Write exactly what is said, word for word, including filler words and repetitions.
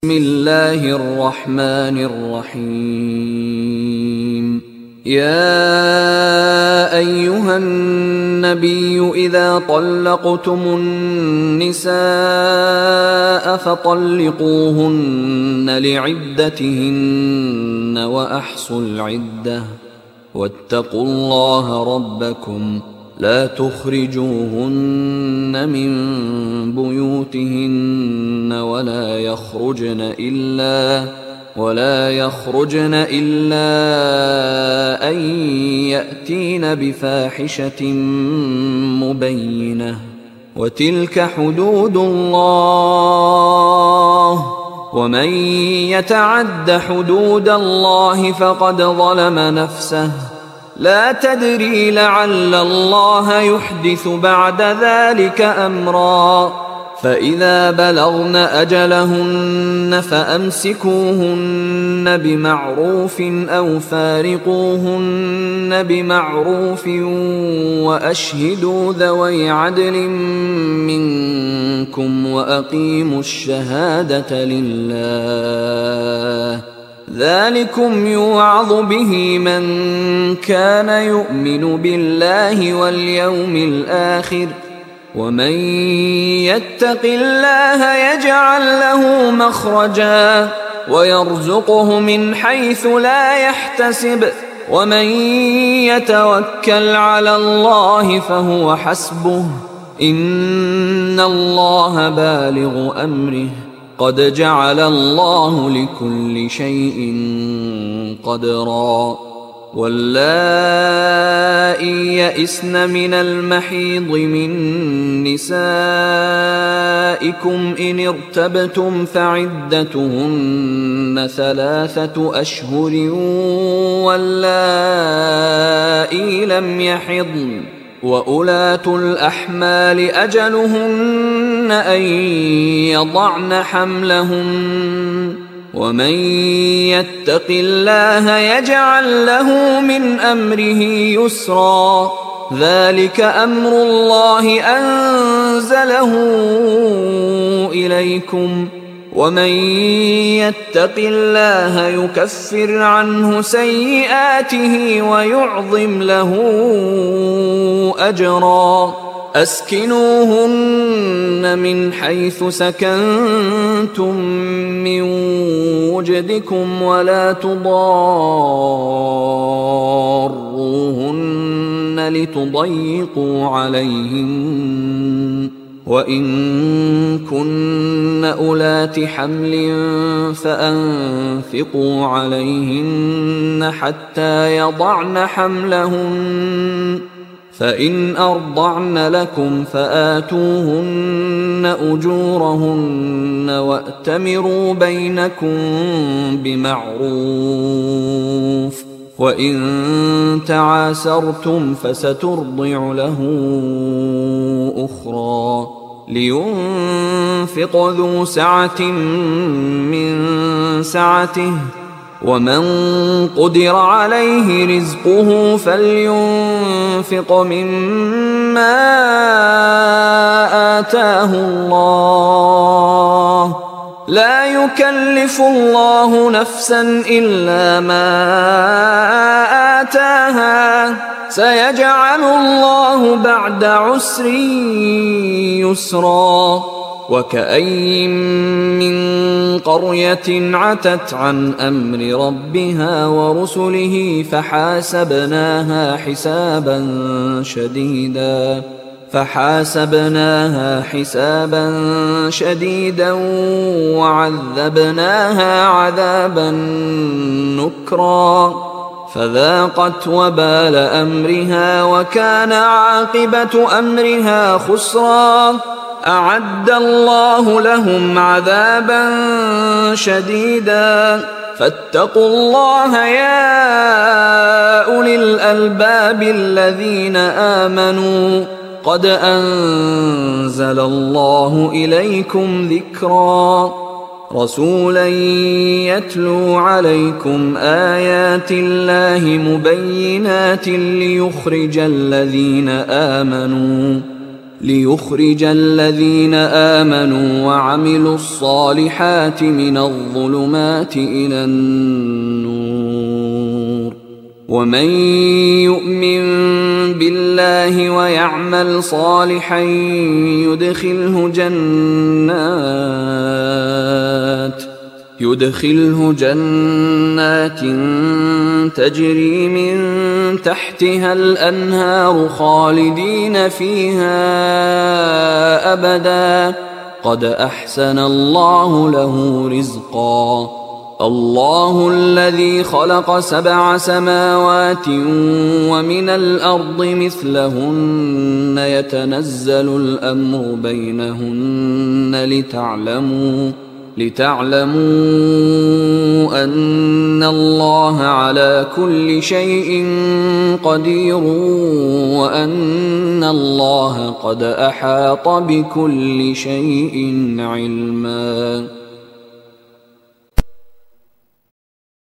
بسم الله الرحمن الرحيم. يا أيها النبي إذا طلقتم النساء فطلقوهن لعدتهن وأحصوا العدة واتقوا الله ربكم لا تخرجوهن من بيوتهن ولا يخرجن إلا ولا يخرجن إلا أن يأتين بفاحشة مبينة وتلك حدود الله ومن يتعد حدود الله فقد ظلم نفسه لا تدري لعل الله يحدث بعد ذلك أمرا. فإذا بلغن أجلهن فأمسكوهن بمعروف أو فارقوهن بمعروف وأشهدوا ذوي عدل منكم وأقيموا الشهادة لله ذلكم يوعظ به من كان يؤمن بالله واليوم الآخر ومن يتق الله يجعل له مخرجا ويرزقه من حيث لا يحتسب ومن يتوكل على الله فهو حسبه إن الله بالغ أمره قد جعل الله لكل شيء قدرا. واللائي يئسن من المحيض من نسائكم إن ارتبتم فعدتهن ثلاثة أشهر واللائي لم يحضن وأولاة الأحمال أجلهن أن يضعن حملهن ومن يتق الله يجعل له من أمره يسرا ذلك أمر الله أنزله إليكم ومن يتق الله يكفر عنه سيئاته ويعظم له أجرا. أسكنوهن من حيث سكنتم من وجدكم ولا تضاروهن لتضيقوا عليهن وإن كن أولات حمل فأنفقوا عليهن حتى يضعن حملهن فإن أرضعن لكم فآتوهن أجورهن وأتمروا بينكم بمعروف وإن تعاسرتم فسترضع له أخرى. لينفق ذو سعة من سعته ومن قدر عليه رزقه فلينفق مما آتاه الله لا يكلف الله نفسا إلا ما آتاها سيجعل الله بعد عسر يسرا. وكأين من قرية عتت عن أمر ربها ورسله فحاسبناها حسابا شديدا فحاسبناها حسابا شديدا وعذبناها عذابا نكرا فذاقت وبال أمرها وكان عاقبة أمرها خسرا. أعد الله لهم عذابا شديدا فاتقوا الله يا أولي الألباب الذين آمنوا قد أنزل الله إليكم ذكرا رسولا يتلو عليكم آيات الله مبينات ليخرج الذين آمنوا ليخرج الذين آمنوا وعملوا الصالحات من الظلمات إلى النور. ومن يؤمن بالله ويعمل صالحا يدخله جنات يدخله جنات تجري من تحتها الأنهار خالدين فيها أبدا قد أحسن الله له رزقا. الله الذي خلق سبع سماوات ومن الأرض مثلهن يتنزل الأمر بينهن لتعلموا لتعلموا أن الله على كل شيء قدير وأن الله قد أحاط بكل شيء علما.